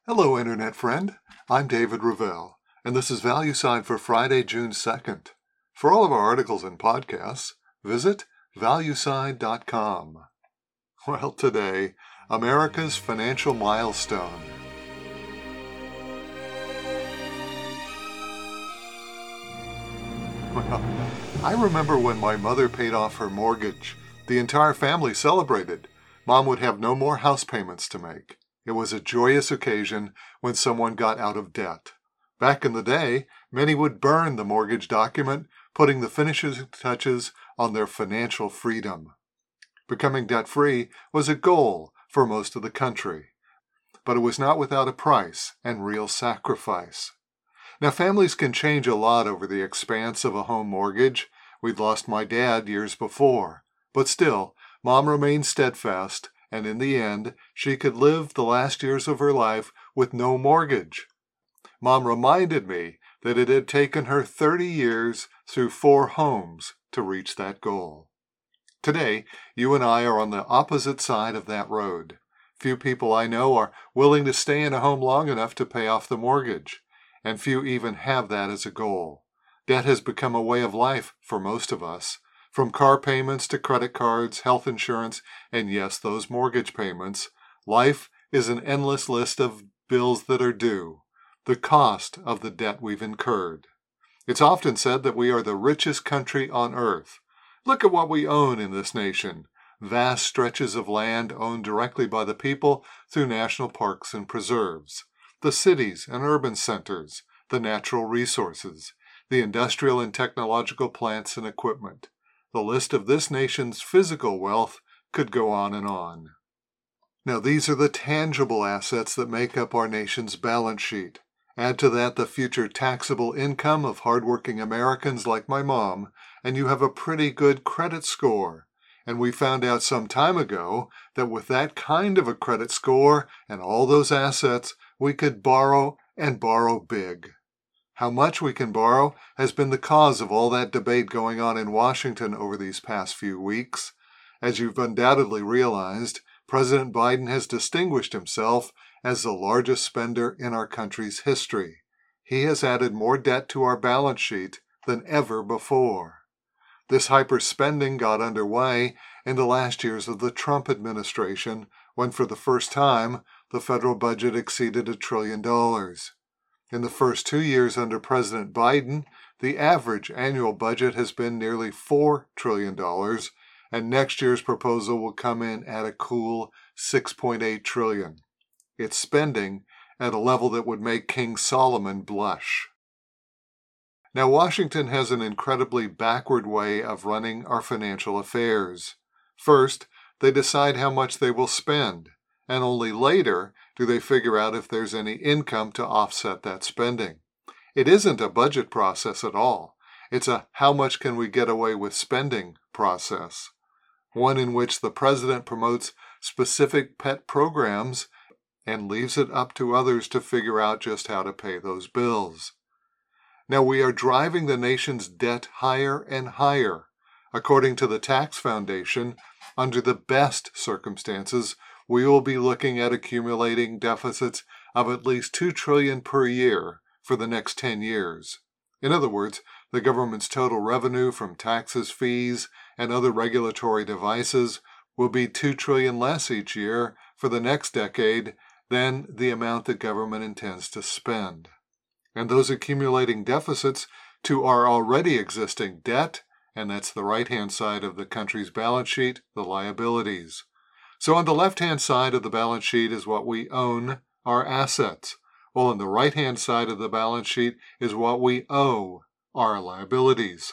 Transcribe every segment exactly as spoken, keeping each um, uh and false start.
Hello, Internet friend. I'm David Ravel, and this is ValueSide for Friday, June second. For all of our articles and podcasts, visit valueside dot com. Well, today, America's financial milestone. Well, I remember when my mother paid off her mortgage. The entire family celebrated. Mom would have no more house payments to make. It was a joyous occasion when someone got out of debt. Back in the day, many would burn the mortgage document, putting the finishing touches on their financial freedom. Becoming debt-free was a goal for most of the country, but it was not without a price and real sacrifice. Now, families can change a lot over the expanse of a home mortgage. We'd lost my dad years before, but still, Mom remained steadfast, and in the end, she could live the last years of her life with no mortgage. Mom reminded me that it had taken her thirty years through four homes to reach that goal. Today, you and I are on the opposite side of that road. Few people I know are willing to stay in a home long enough to pay off the mortgage, and few even have that as a goal. Debt has become a way of life for most of us. From car payments to credit cards, health insurance, and yes, those mortgage payments, life is an endless list of bills that are due, the cost of the debt we've incurred. It's often said that we are the richest country on earth. Look at what we own in this nation. Vast stretches of land owned directly by the people through national parks and preserves, the cities and urban centers, the natural resources, the industrial and technological plants and equipment. The list of this nation's physical wealth could go on and on. Now, these are the tangible assets that make up our nation's balance sheet. Add to that the future taxable income of hardworking Americans like my mom, and you have a pretty good credit score. And we found out some time ago that with that kind of a credit score and all those assets, we could borrow and borrow big. How much we can borrow has been the cause of all that debate going on in Washington over these past few weeks. As you've undoubtedly realized, President Biden has distinguished himself as the largest spender in our country's history. He has added more debt to our balance sheet than ever before. This hyper-spending got underway in the last years of the Trump administration, when for the first time the federal budget exceeded a trillion dollars. In the first two years under President Biden, the average annual budget has been nearly four trillion dollars, and next year's proposal will come in at a cool six point eight trillion dollars. It's spending at a level that would make King Solomon blush. Now, Washington has an incredibly backward way of running our financial affairs. First, they decide how much they will spend, and only later do they figure out if there's any income to offset that spending. It isn't a budget process at all. It's a how much can we get away with spending process, one in which the president promotes specific pet programs and leaves it up to others to figure out just how to pay those bills. Now, we are driving the nation's debt higher and higher. According to the Tax Foundation, under the best circumstances, we will be looking at accumulating deficits of at least two trillion dollars per year for the next ten years. In other words, the government's total revenue from taxes, fees, and other regulatory devices will be two trillion dollars less each year for the next decade than the amount the government intends to spend. And those accumulating deficits to our already existing debt, and that's the right-hand side of the country's balance sheet, the liabilities. So on the left-hand side of the balance sheet is what we own, our assets, while on the right-hand side of the balance sheet is what we owe, our liabilities.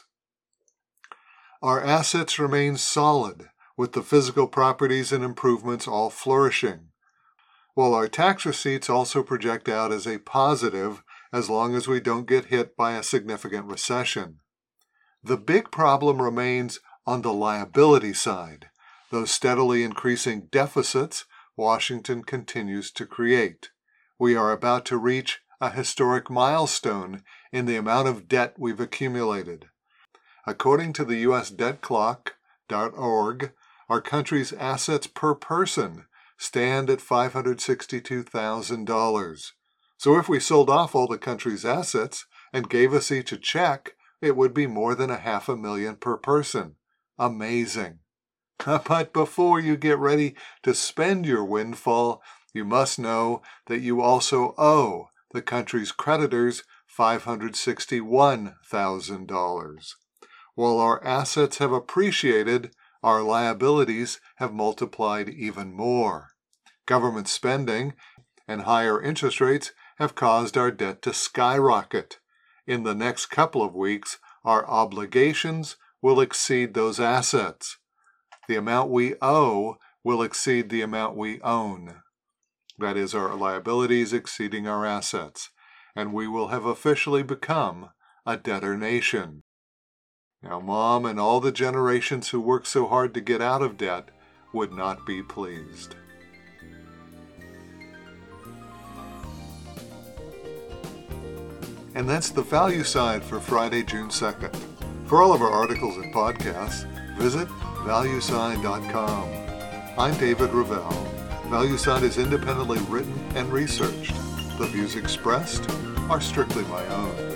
Our assets remain solid, with the physical properties and improvements all flourishing, while our tax receipts also project out as a positive as long as we don't get hit by a significant recession. The big problem remains on the liability side, those steadily increasing deficits Washington continues to create. We are about to reach a historic milestone in the amount of debt we've accumulated. According to the U S debt clock dot org, our country's assets per person stand at five hundred sixty-two thousand dollars. So if we sold off all the country's assets and gave us each a check, it would be more than a half a million per person. Amazing. But before you get ready to spend your windfall, you must know that you also owe the country's creditors five hundred sixty-one thousand dollars. While our assets have appreciated, our liabilities have multiplied even more. Government spending and higher interest rates have caused our debt to skyrocket. In the next couple of weeks, our obligations will exceed those assets. The amount we owe will exceed the amount we own. That is, our liabilities exceeding our assets, and we will have officially become a debtor nation. Now, Mom and all the generations who worked so hard to get out of debt would not be pleased. And that's the value side for Friday, June second. For all of our articles and podcasts, visit value side dot com. I'm David Ravel. ValueSide is independently written and researched. The views expressed are strictly my own.